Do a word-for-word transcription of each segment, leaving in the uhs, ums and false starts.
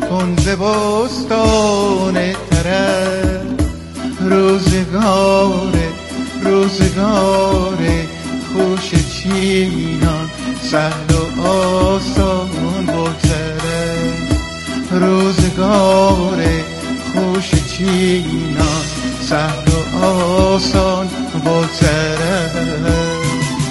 کن ز بستان طرب روزگار روزگار خوش چینان سهل و آسان بگذره روزگار خوش چینان سهل و آسان بگذره.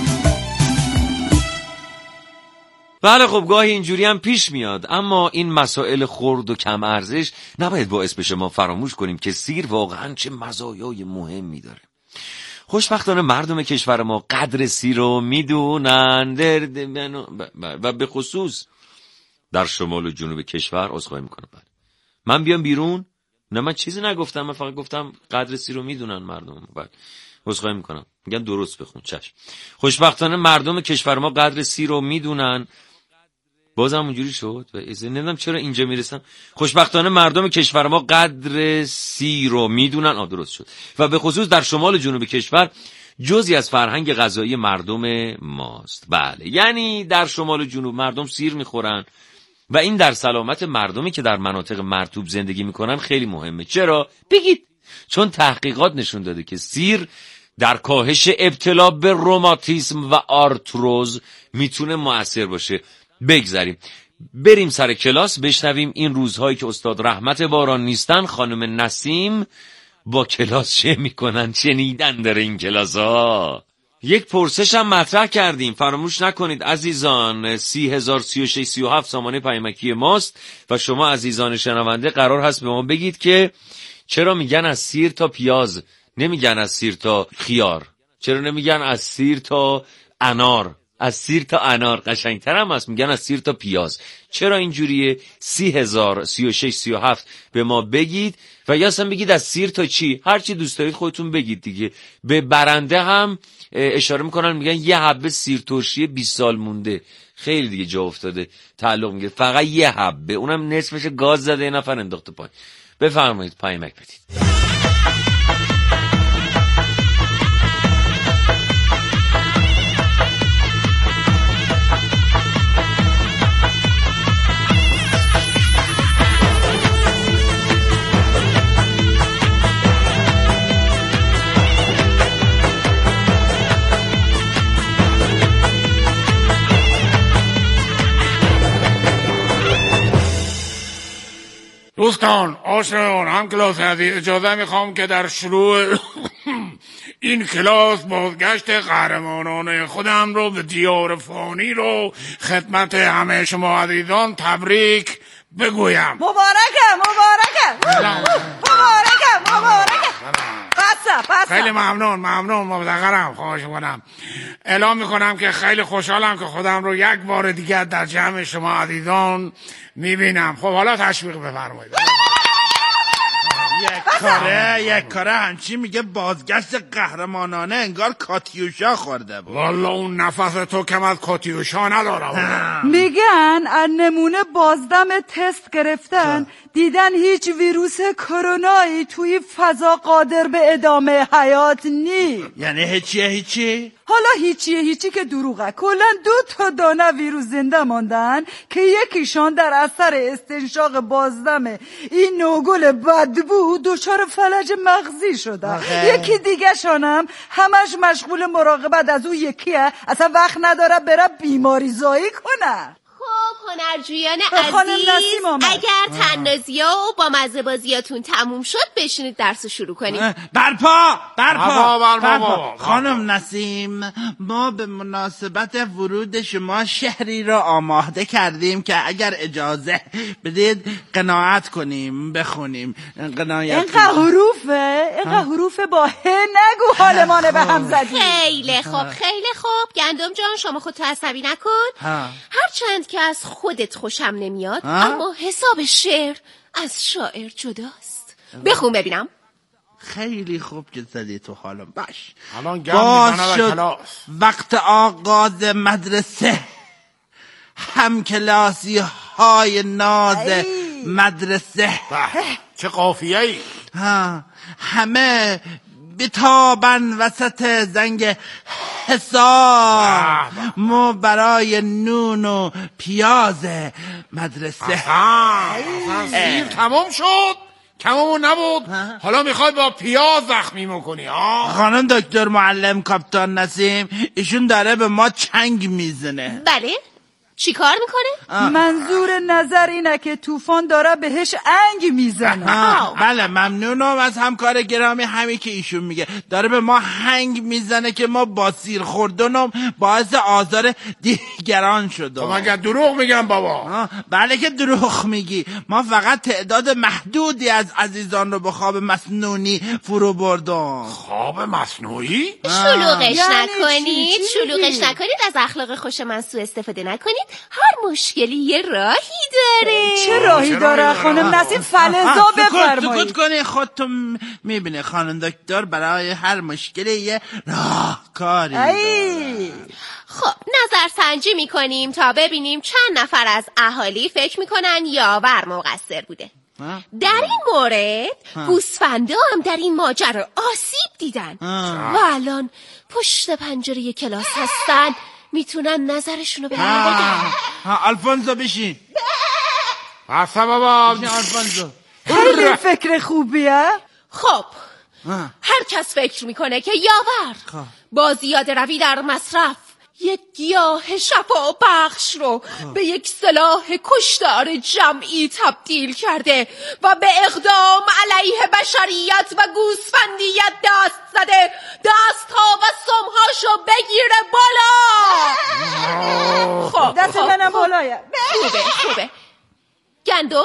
بله خب گاهی اینجوری هم پیش میاد، اما این مسائل خرد و کم ارزش نباید باعث بشه ما فراموش کنیم که سیر واقعا چه مزایای مهمی داره. خوشبختانه مردم کشور ما قدر سیر رو میدونن و به خصوص در شمال و جنوب کشور. عذرخواهی میکنم بله من بیام بیرون؟ نه من چیزی نگفتم، من فقط گفتم قدر سیر رو میدونن مردم. بله عذرخواهی میکنم، میگن درست بخون. چشم. خوشبختانه مردم کشور ما قدر سیر رو میدونن. بازم اونجوری شد و نمیدونم چرا اینجا میرسم. خوشبختانه مردم کشور ما قدر سیر رو میدونن. آ درست شد. و به خصوص در شمال و جنوب کشور جزئی از فرهنگ غذایی مردم ماست. بله یعنی در شمال و جنوب مردم سیر میخورن و این در سلامت مردمی که در مناطق مرطوب زندگی میکنن خیلی مهمه. چرا؟ بگید. چون تحقیقات نشون داده که سیر در کاهش ابتلا به روماتیسم و آرتروز میتونه مؤثر باشه. بگذاریم بریم سر کلاس بشنویم این روزهایی که استاد رحمت باران نیستن خانم نسیم با کلاس چه میکنن. شنیدن داره این کلاس ها. یک پرسش هم مطرح کردیم، فراموش نکنید عزیزان. سی هزار سی و شش سی و هفت سامانه پیامکی ماست و شما عزیزان شنونده قرار هست به ما بگید که چرا میگن از سیر تا پیاز، نمیگن از سیر تا خیار؟ چرا نمیگن از سیر تا انار؟ از سیر تا انار قشنگتر هم هست، میگن از سیر تا پیاز. چرا اینجوریه؟ سی هزار سی و شش سی و هفت به ما بگید و یا اصلا بگید از سیر تا چی، هر چی دوست دارید خودتون بگید دیگه. به برنده هم اشاره میکنن میگن یه حبه سیر ترشی بیست سال مونده. خیلی دیگه جا افتاده تعلق میگه فقط یه حبه، اونم نصفش گاز زده یه نفر انداخته پایین. بفرمایید پیامک بدید. دوستان آشنایان هم کلاس هستی، اجازه میخوام که در شروع این کلاس بازگشت قهرمانان خودم رو به دیار فانی رو خدمت همه شما عزیزان تبریک بگویم. مبارکم مبارکم مبارکم مبارکم. پسا پسا. خیلی ممنون ممنون مبلغرم. خواهش میکنم اعلام میکنم که خیلی خوشحالم که خودم رو یک بار دیگر در جمع شما عزیزان میبینم. خب حالا تشویق بفرمایید. یک کاره یک کاره همچی میگه بازگشت قهرمانانه، انگار کاتیوشا خورده بود. والا اون نفس تو کم از کاتیوشا ندارم. میگن از نمونه بازدم تست گرفتن دیدن هیچ ویروس کرونایی توی فضا قادر به ادامه حیات نی. یعنی هیچیه هیچی؟ حالا هیچیه هیچی که دروغه. کلا دو تا دانه ویروس زنده ماندن که یکیشان در اثر استنشاق بازدم این نوگل بدبو دچار فلج مغزی شده. یکی دیگه شانم همش مشغول مراقبت از اون یکیه، اصلا وقت نداره بره بیماری زایی کنه. خب هنرجویان عزیز اگر تنازیا و با مزه بازیاتون تموم شد بشینید درس شروع کنیم. برپا برپا برپا خانم نسیم، ما به مناسبت ورود شما شهری را آماده کردیم که اگر اجازه بدید قناعت کنیم بخونیم. قناعت اینقدر حروفه اینقدر حروفه با ه نگو حالمانه به هم زدی. خیلی خوب خیلی خوب گندم جان شما خودتو عصبی نکن. هرچند که از خودت خوشم نمیاد اما حساب شعر از شاعر جداست. بخون ببینم. خیلی خوب که زدی تو حالم. باش باش شد وقت آغاز مدرسه، هم کلاسی های ناز مدرسه. چه قافیه‌ای. ها همه بتابن وسط زنگ حساب، ما برای نون و پیاز مدرسه. اصلا سیر تمام شد، کممون نبود، حالا میخوای با پیاز زخمی میکنی ها؟ خانم دکتر معلم کاپیتان نسیم، ایشون داره به ما چنگ میزنه. بله؟ چی کار میکنه؟ منظور نظر اینه که طوفان داره بهش انگ میزنه. بله ممنونم از همکار گرامی، همین که ایشون میگه داره به ما هنگ میزنه که ما با سیر خوردنم باعث آزار دیگران شده. خب مگر دروغ میگم بابا؟ بله که دروغ میگی، ما فقط تعداد محدودی از عزیزان رو به خواب مصنوعی فرو بردم. خواب مصنوعی؟ شلوغش یعنی نکنید، چی؟ چی شلوغش میگی؟ نکنید، از اخلاق خوش من سوء استفاده نکنید. هر مشکلی یه راهی داره. چه راهی داره خانم نسیم؟ فلزا بفرمایید. سکوت کنی، خودتون میبینه خانم دکتر برای هر مشکلی یه راهکاری داره. خب نظر سنجی میکنیم تا ببینیم چند نفر از اهالی فکر میکنن یاور مقصر بوده. در این مورد گوسفندا هم در این ماجرا آسیب دیدن و الان پشت پنجره کلاس هستن، میتونن نظرشونو به من بگن. ها الفونزو بشین. بسه بابا. بشین الفونزو. خیلی فکر خوبیه. خب هر کس فکر میکنه که یاور با زیاده روی در مصرف یک گیاه شفا بخش رو به یک سلاح کشتار جمعی تبدیل کرده و به اقدام علیه بشریت و گوسفندیت دست زده، دستها و سمهاشو بگیره بالا. خب دست منم بالایه. خوبه خوبه. گندم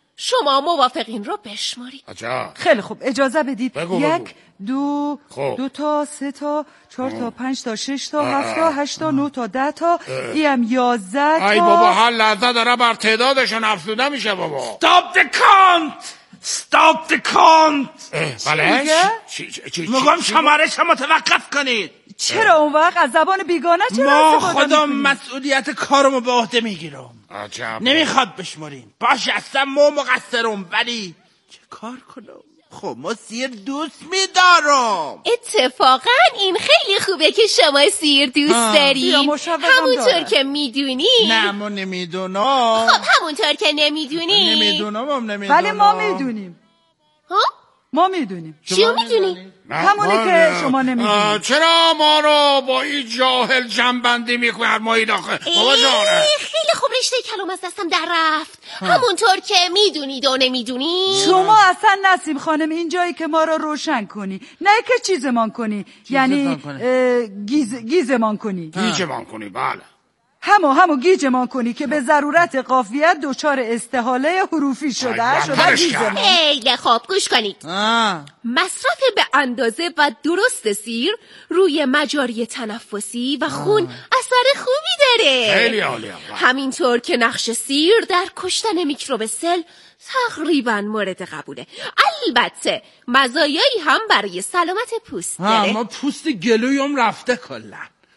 شما موافقین رو بشمارید. عجب. خیلی خوب اجازه بدید. بگو یک بگو. دو خوب. دو تا سه تا چهار تا پنج تا شش تا هفت تا هشت تا نه تا ده تا ایم یازده تا. ای بابا هر لحظه داره بر تعدادشون افزوده میشه بابا. Stop the count! Stop the count! بله؟ میگه؟ چی چی چی میگم شمارش متوقف کنید. چرا اون وقت از زبان بیگانه چرا ما استفاده خودم می‌کنی؟ مسئولیت کارمو به عهده میگیرم. عجب. نمیخواد بشمارین. باشه اصلا ما مقصرم، ولی چه کار کنم؟ خب ما سیر دوست میدارم. اتفاقا این خیلی خوبه که شما سیر دوست بیا دارین. مشوقم همونطور داره. که میدونی. نه ما نمیدونم. خب همونطور که نمیدونی. نمیدونم هم نمیدونم. ولی ما میدونیم. ها؟ ما میدونیم. چیو میدونی؟ همونی که شما نمیدونید. چرا ما رو با این جاهل جنبندی میکنی مایی داخل؟ بابا جانه خیلی خوب رشته کلام از دستم در رفت. همونطور که میدونید و نمیدونید. شما اصلا نسیم خانم این جایی که ما رو روشن کنی، نه که چیزمان کنی، یعنی اه، گیز گیزمان کنی. گیجمان کنی بله. همو همو گیجمان کنی که به ضرورت قافیت دچار استحاله حروفی شده شده گیجمان. خیلی خوب گوش کنید. آه. مصرف به اندازه و درست سیر روی مجاری تنفسی و خون اثر خوبی داره. خیلی عالیه. همینطور که نقش سیر در کشتن میکروب سل تقریبا مورد قبوله. البته مزایایی هم برای سلامت پوست داره. ما پوست گلویم رفته کلا.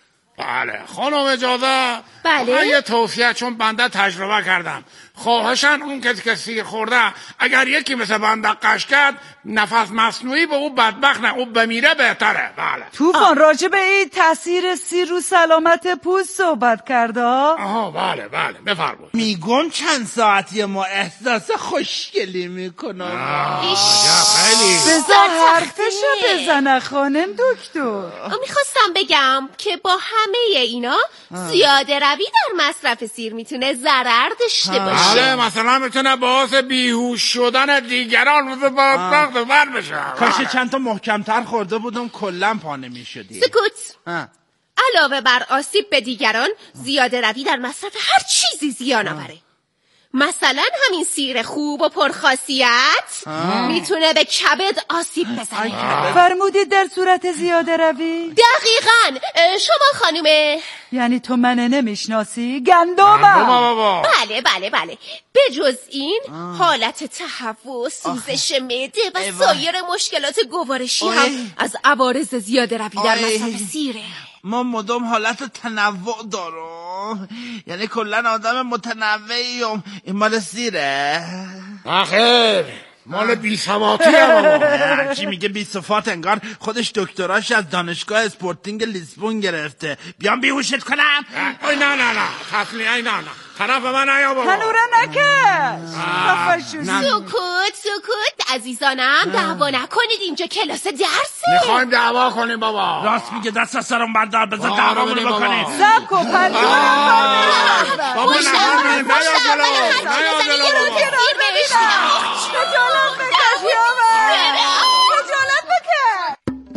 بله خانم اجازه. بله؟ من یه توصیه، چون بنده تجربه کردم، خواهشن اون کسی که سیر خورده اگر یکی مثل بنده قش کرد نفس مصنوعی به او بدبخت نه، او بمیره بهتره. بله. طوفان راجع به این تاثیر سیر رو سلامت پوست صحبت کرده. آها بله بله بفرمایید. میگم چند ساعتی ما احساس خوشگلی میکنم. خیلی بذار حرفشو بزنه خانم دکتر. میخواستم بگم که با همه اینا زیاده روی در مصرف سیر میتونه ضرر داشته باشه. بله مثلا میتونه باعث بیهوش شدن دیگران مثل بدبخت بر بشه. کاش چند تا محکمتر خورده بودم کلا پا نمیشدی. سکوت. علاوه بر آسیب به دیگران، زیاده روی در مصرف هر چیزی زیان آوره. مثلا همین سیر خوب و پرخاصیت میتونه به کبد آسیب بزنه. فرمودید در صورت زیاده روی؟ دقیقاً. شما خانومه؟ یعنی تو منو نمیشناسی؟ گندمم. بابا بله بله بله. به جز این حالت تهوع، سوزش معده و سایر مشکلات گوارشی هم از عوارض زیاده روی در مصرف سیره. ما مدام حالت تنوع دارم، یعنی کلا آدم متنوعیم. این مال سیره؟ آخر مال بی ثباتی هم. چی میگه بی ثبات؟ انگار خودش دکتراش از دانشگاه اسپورتینگ لیسبون گرفته. بیام بیهوشت کنم؟ ای نه نه نه تسلی، ای نه نه طرف من نیا بابا. تنوره نکش. سکوت سکوت عزیزانم، دعوا نکنید، اینجا کلاس درسه. میخوایم دعوا کنیم بابا. راست میگه، دست از سرم بردار، بذار دعوامونو بکنیم. سب و پنجون بابا نکنیم، نیا جلو نیا جلو بابا. خجالت بکش یاور، خجالت بکش.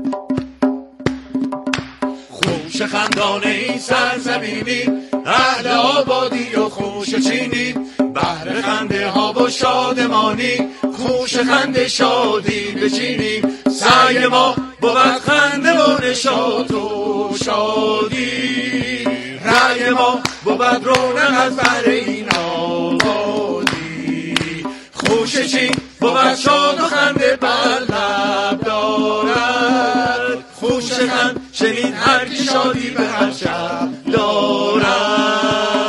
خوش خندانه این سرزمینی، اهل آبادی و خوش چینی، بهر خنده ها و شادمانی، خوش خنده شادی بچینیم. سعی ما بود خنده و نشاط و شادی، رأی ما بود رونق از بهر این آبادی. خوش چین بود شاد و خنده بر لب دارد، خوش خند شنید هر کی شادی به هر شب دارد.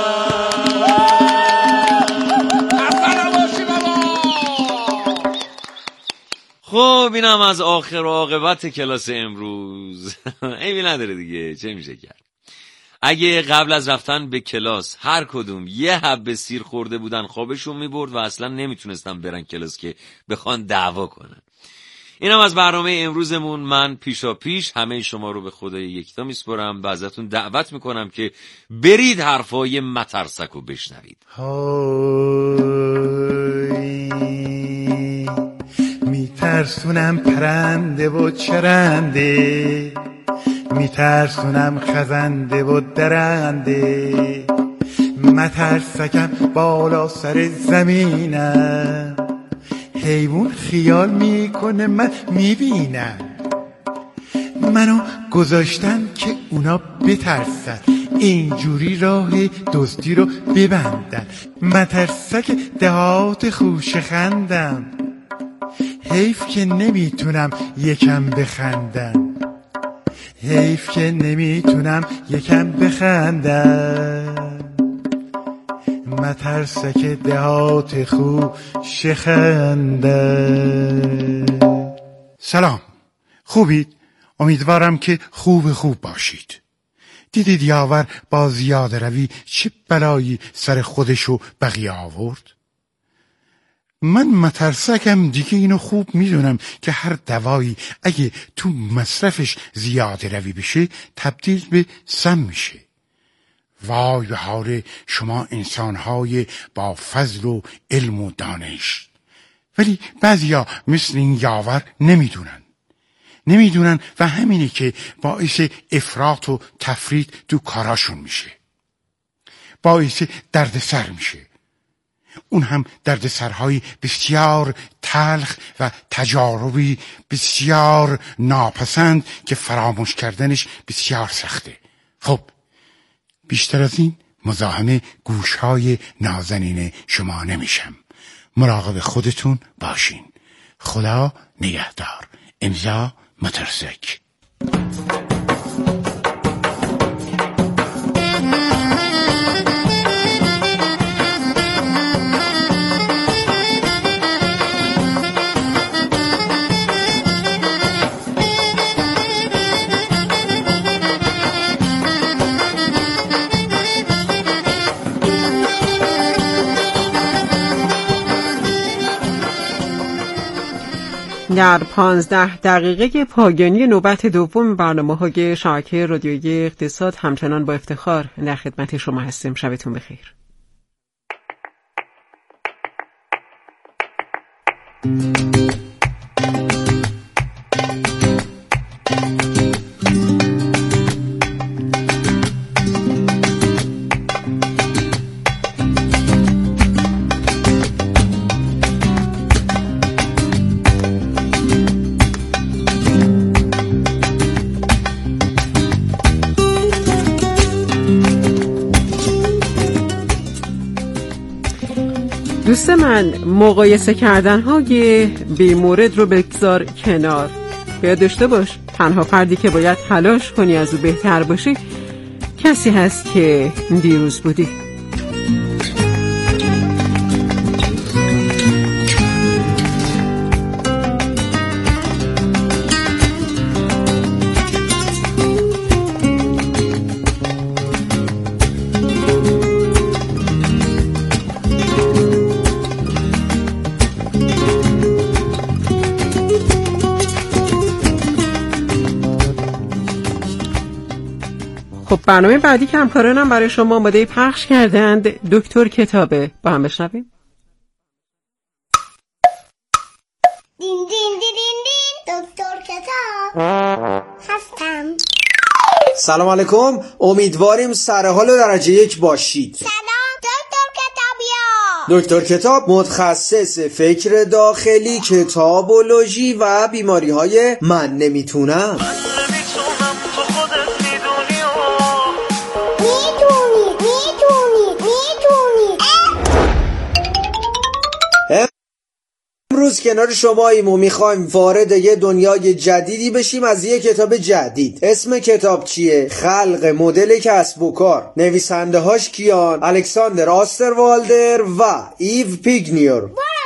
خب اینم از آخر و عاقبت کلاس امروز. عیبی نداره دیگه، چه میشه کرد. اگه قبل از رفتن به کلاس هر کدوم یه حبه سیر خورده بودن خوابشون میبرد و اصلا نمیتونستن برن کلاس که بخوان دعوا کنن. اینم از برنامه امروزمون. من پیشا پیش همه شما رو به خدای یکتا میسپرم و ازتون دعوت میکنم که برید حرفای مترسک رو بشنوید. میترسونم پرنده و چرنده، میترسونم خزنده و درنده، مترسکم بالا سر زمینم، حیوان خیال میکنه من میبینم، منو گذاشتن که اونا بترسن، اینجوری راه دزدی رو ببندن، مترسک دهات خوش خندم، حیف که نمیتونم یکم بخندم، حیف که نمیتونم یکم بخندم، مترسک دهات خوش خندم. سلام، خوبید؟ امیدوارم که خوب خوب باشید. دیدید یاور با زیاده روی چه بلایی سر خودشو بقیه آورد؟ من مترسکم دیگه، اینو خوب میدونم که هر دوایی اگه تو مصرفش زیاده روی بشه تبدیل به سم میشه. وای به حال شما انسانهای با فضل و علم و دانش. ولی بعضیا مثل این یاور نمیدونن نمیدونن و همینه که باعث افراط و تفرید تو کاراشون میشه، باعث دردسر میشه، اون هم دردسرهای بسیار تلخ و تجاربی بسیار ناپسند که فراموش کردنش بسیار سخته. خب بیشتر از این مزاحم گوشهای نازنین شما نمیشم. مراقب خودتون باشین. خدا نگهدار. امضا مترسک. در پانزده دقیقه پایانی نوبت دوم برنامه‌های شبکه رادیویی اقتصاد همچنان با افتخار در خدمت شما هستیم. شبتون بخیر. دوست من، مقایسه کردن های بی مورد رو بگذار کنار. باید داشته باش تنها فردی که باید تلاش کنی از او بهتر باشی کسی هست که دیروز بودی. خب برنامه بعدی که همکارانم برای شما آماده پخش کردند دکتر کتابه، با هم بشنویم. دین دین دین دین دکتر کتاب هستم. سلام علیکم، امیدواریم سر حال درجه یک باشید. سلام دکتر کتابیا. دکتر کتاب متخصص فکر داخلی، کتابولوژی و بیماری های من نمیتونم. امروز کنار شماییم و میخوایم وارد یه دنیای جدیدی بشیم از یه کتاب جدید. اسم کتاب چیه؟ خلق مدل کسب و کار. نویسنده هاش کیان؟ الکساندر آستروالدر و ایو پیگنیور.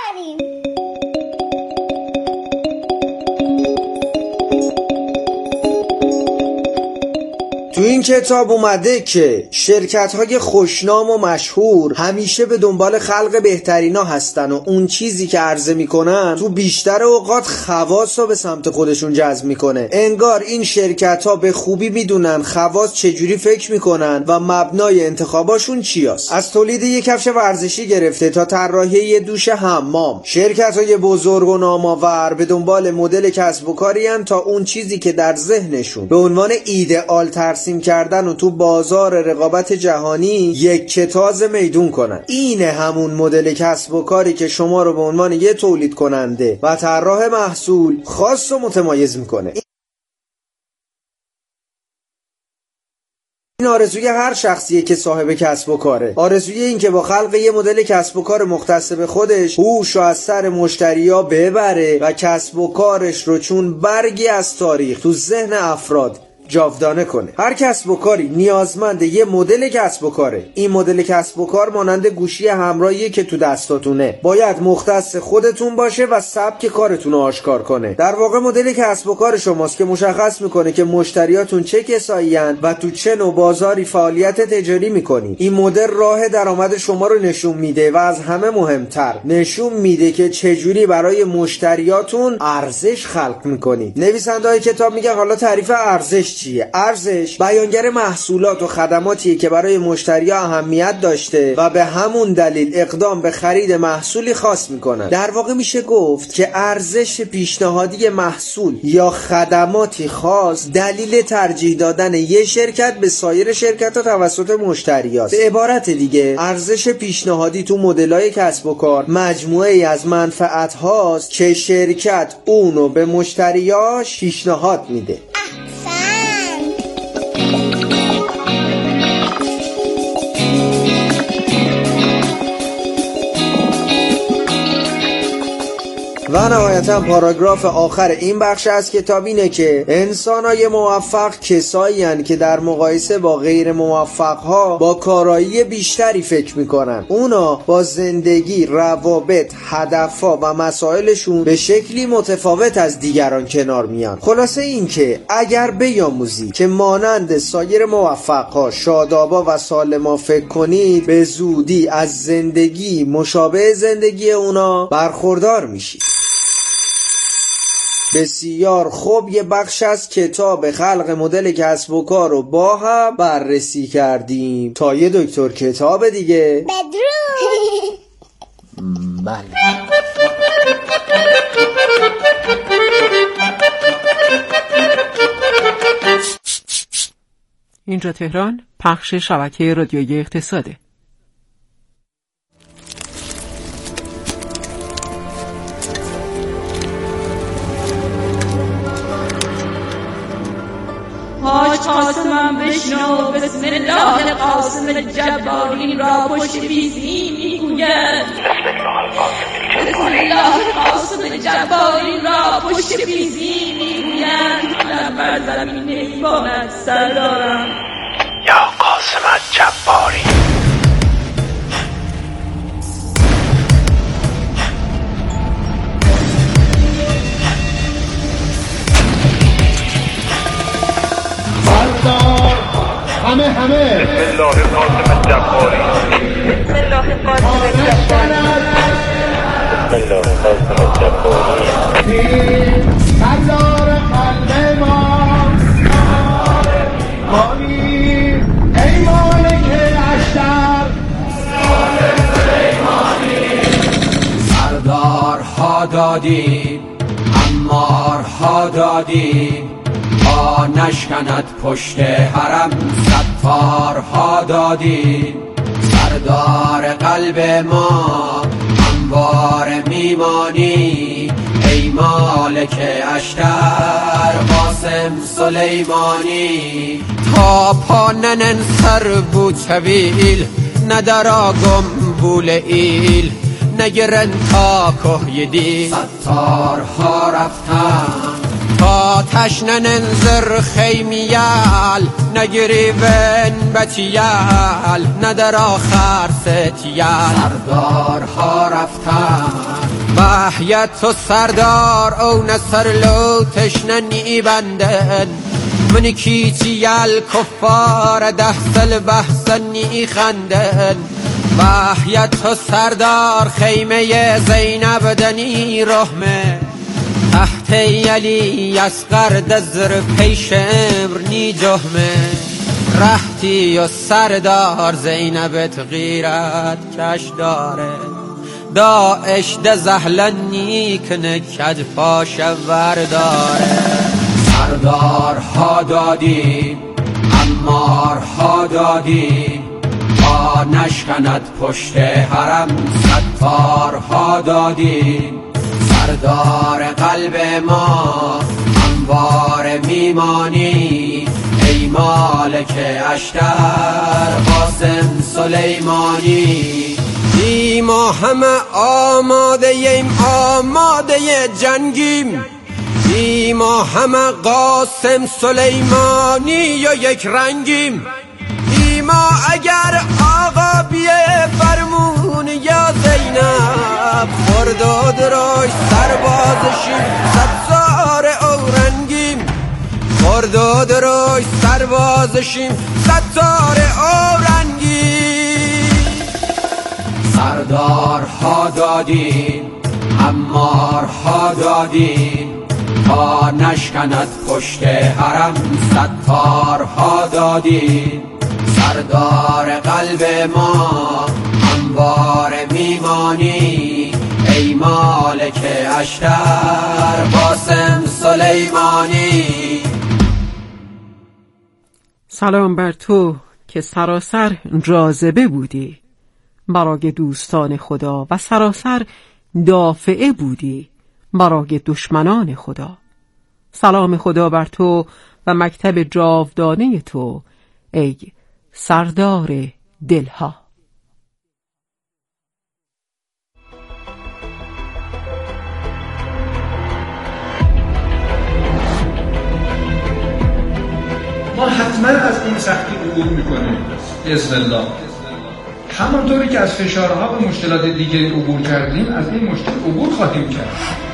تو این کتاب اومده که شرکت‌های خوشنام و مشهور همیشه به دنبال خلق بهترینا هستن و اون چیزی که عرضه میکنن تو بیشتر اوقات خواص رو به سمت خودشون جذب میکنه. انگار این شرکت‌ها به خوبی میدونن خواص چجوری فکر میکنن و مبنای انتخاباشون چیاست. از تولید یک کفش ورزشی گرفته تا طراحی یه دوش حمام، شرکت‌های بزرگ و نام‌آور به دنبال مدل کسب و کاری ان تا اون چیزی که در ذهنشون به عنوان ایدئال ترسیم کردن و تو بازار رقابت جهانی یک کتاز میدون کنن. اینه همون مدل کسب و کاری که شما رو به عنوان یه تولید کننده و طراح محصول خاص و متمایز میکنه. این آرزوی هر شخصیه که صاحب کسب و کاره. آرزوی این که با خلق یه مدل کسب و کار مختص به خودش هوش رو از سر مشتریا ببره و کسب و کارش رو چون برگی از تاریخ تو ذهن افراد جاودانه کنه. هر کسب و کاری نیازمند یه مدل کسب و کاره. این مدل کسب و کار مانند گوشی همراهیه که تو دستاتونه. باید مختص خودتون باشه و سبک کارتون رو آشکار کنه. در واقع مدل کسب و کار شماست که مشخص میکنه که مشتریاتون چه کسایین و تو چه نوع بازاری فعالیت تجاری میکنی. این مدل راه درآمد شما رو نشون میده و از همه مهمتر نشون میده که چجوری برای مشتریاتون ارزش خلق میکنید. نویسنده‌های کتاب میگن حالا تعریف ارزش چیه؟ ارزش بیانگر محصولات و خدماتیه که برای مشتری اهمیت داشته و به همون دلیل اقدام به خرید محصولی خاص میکنن. در واقع میشه گفت که ارزش پیشنهادی محصول یا خدماتی خاص دلیل ترجیح دادن یه شرکت به سایر شرکت‌ها توسط مشتریاست. به عبارت دیگه ارزش پیشنهادی تو مدل‌های کسب و کار مجموعه‌ای از منفعت هاست که شرکت اونو به مشتریاش پیشنهاد میده. و نهایتا پاراگراف آخر این بخش از کتاب اینه که انسانای موفق کسایی هستند که در مقایسه با غیر موفقها با کارایی بیشتری فکر میکنن. اونا با زندگی، روابط، هدفها و مسائلشون به شکلی متفاوت از دیگران کنار میان. خلاصه این که اگر بیاموزید که مانند سایر موفقها شادابا و سالما فکر کنید، به زودی از زندگی مشابه زندگی اونا برخوردار میشید. بسیار خوب، یه بخش از کتاب خلق مدل کسب و کار رو با هم بررسی کردیم. تا یه دکتر کتاب دیگه بدرود. بله. اینجا تهران، پخش شبکه رادیویی اقتصاده. حاج قاسمم بشنو، بسم الله قاسم جبارین را پشت بیزی میگوید. بسم الله قاسم جبارین را پشت بیزی میگوید. من بر زمین ایوانت سر دارم. یا قاسم جبارین. همه همه بسم الله قاسم جباری. بسم الله قاسم جباری. بسم الله قاسم جباری. سردار قلب ما مانی ها دادیم، امارها دادیم، تا نشکند پشت حرم ستارها دادیم. سردار قلب ما همواره میمانی، ای مالک اشتر قاسم سلیمانی. تا پا ننسر بود طویل، ندرا گم ایل، نگرن تا که دی ستارها رفتن. تا تشنن انزر خیمیال، نگری ون بتیال، ندر آخر ستیال. سردارها رفتن بحیت و سردار او نصر لو تشننی بندن. منی کیتیال کفار ده سل بحثنی خندن. بحیت و سردار خیمه زینب دنی رحمه. تحت یلی اسقر دزر پیشمر نی جهمه. رحتی و سردار زینبت غیرت کش داره. داعش ده زهلنی کنه کد پاش ورداره. سردارها دادیم، امارها دادیم، تا نشکند پشت حرم ستارها دادیم. سردار قلب ما همواره میمانی، ای مالک اشتر قاسم سلیمانی. ای ما همه آماده ایم، آماده جنگیم. ای ما همه قاسم سلیمانی و یک رنگیم. ای ما اگر آقا بیه فرمون یا زینب، خرداد راش سربازشیم ستار اورنگیم. خرداد راش سربازشیم ستار اورنگیم. سردارها دادیم، امارها دادیم، تا نشکند پشت حرم ستارها دادیم. سردار قلب ما همواره میمانی، ای مالک اشتر قاسم سلیمانی. سلام بر تو که سراسر جاذبه بودی برای دوستان خدا و سراسر دافعه بودی برای دشمنان خدا. سلام خدا بر تو و مکتب جاودانه تو، ای سردار دلها. ما حتما از این سختی عبور میکنیم باذن الله. همانطوری که از فشارها و مشکلات دیگری عبور کردیم، از این مشکل عبور خواهیم کرد.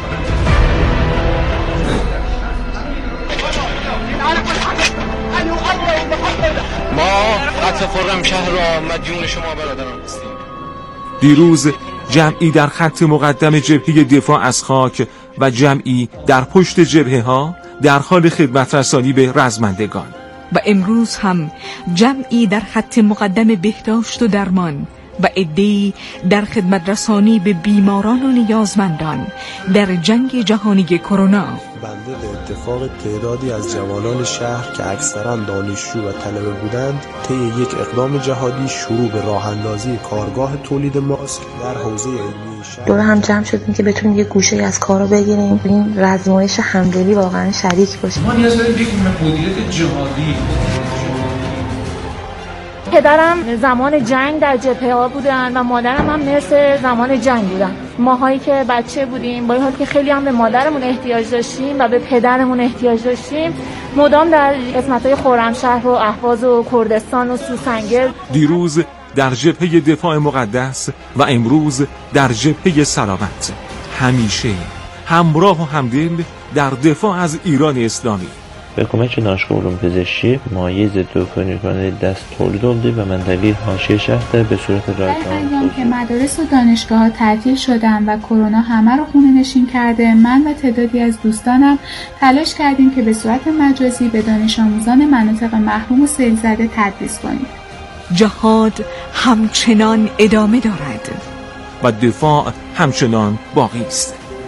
ما قطع خرمشهر را مدیون شما برادران هستیم. دیروز جمعی در خط مقدم جبهه دفاع از خاک و جمعی در پشت جبهه ها در حال خدمت رسانی به رزمندگان، و امروز هم جمعی در خط مقدم بهداشت و درمان و عده‌ای در خدمت رسانی به بیماران و نیازمندان در جنگ جهانی کرونا. بنده به اتفاق تعدادی از جوانان شهر که اکثرا دانشجو و طلبه بودند، طی یک اقدام جهادی شروع به راه اندازی کارگاه تولید ماسک در حوزه علمی شهر دور هم جمع شدیم که بتونیم یک گوشه از کارو بگیریم، این رزمایش همدلی واقعا شریک باشیم. ما نیاز داریم یک مدیریت جهادی. پدرم زمان جنگ در جبهه ها بودن و مادرم هم مثل زمان جنگ بودن. ماهایی که بچه بودیم، با این حال که خیلی هم به مادرمون احتیاج داشتیم و به پدرمون احتیاج داشتیم، مدام در قسمت‌های خرمشهر و اهواز و کردستان و سوسنگر. دیروز در جبهه دفاع مقدس و امروز در جبهه سلامت، همیشه همراه و همدل در دفاع از ایران اسلامی. به کمک دانشگاه علوم پزشکی مایع ضد عفونی کننده دست تولید آمده و منطقه حاشیه شهر به صورت رایگان. که مدارس و دانشگاه‌ها تعطیل شدن و کرونا همه رو خونه نشین کرده، من و تعدادی از دوستانم تلاش کردیم که به صورت مجازی به دانش آموزان مناطق محروم و سیل زده تدریس کنیم. جهاد همچنان ادامه دارد و دفاع همچنان باقی است.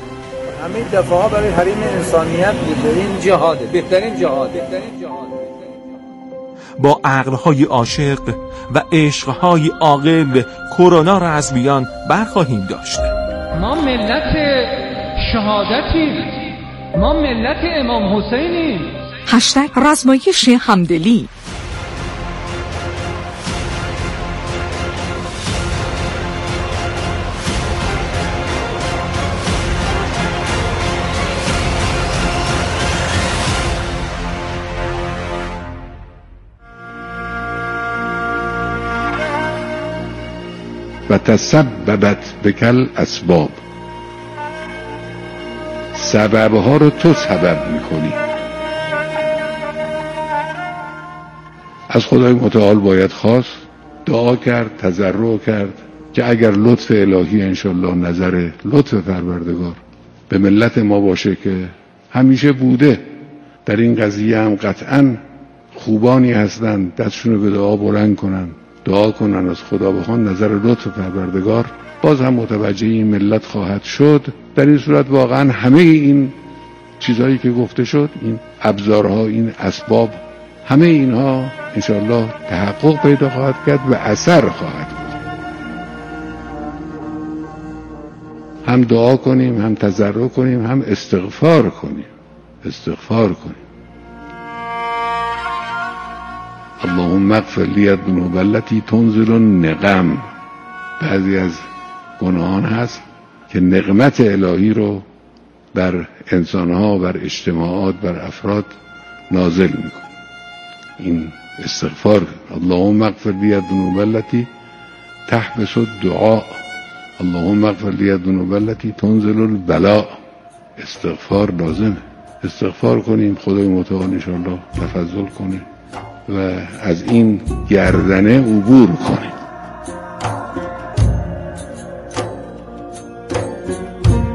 همه دفاع ها برای حریم انسانیت بود. این جهاده، بهترین جهاد، بهترین جهاد. با عقلهای عاشق و عشقهای عاقل کرونا را از میان برخواهیم داشت. ما ملت شهادتیم، ما ملت امام حسینیم. هشتگ رزمایش همدلی. و تسببت بکل اسباب، سببها رو تو سبب میکنی. از خدای متعال باید خواست، دعا کرد، تضرع کرد که اگر لطف الهی انشالله نظر لطف پروردگار به ملت ما باشه که همیشه بوده، در این قضیه هم قطعا خوبانی هستن دستشونو به دعا بلند کنن، دعا کنن از خدا بخوان نظر لطف پروردگار باز هم متوجه این ملت خواهد شد. در این صورت واقعا همه این چیزهایی که گفته شد، این ابزارها، این اسباب، همه اینها انشاءالله تحقق پیدا خواهد کرد و اثر خواهد بود. هم دعا کنیم، هم تضرع کنیم، هم استغفار کنیم، استغفار کنیم. اللهم اغفر لی الذنوب التي تنزل النقم. بعضی از گناهان هست که نقمت الهی رو بر انسانها، بر اجتماعات، بر افراد نازل میکن. این استغفار. اللهم اغفر لی الذنوب التي تحبس الدعاء، اللهم اغفر لی الذنوب التي تنزل البلاء. استغفار لازمه. استغفار کنیم، خدای متعال انشاءالله تفضل کنه و از این گردنه عبور کنیم.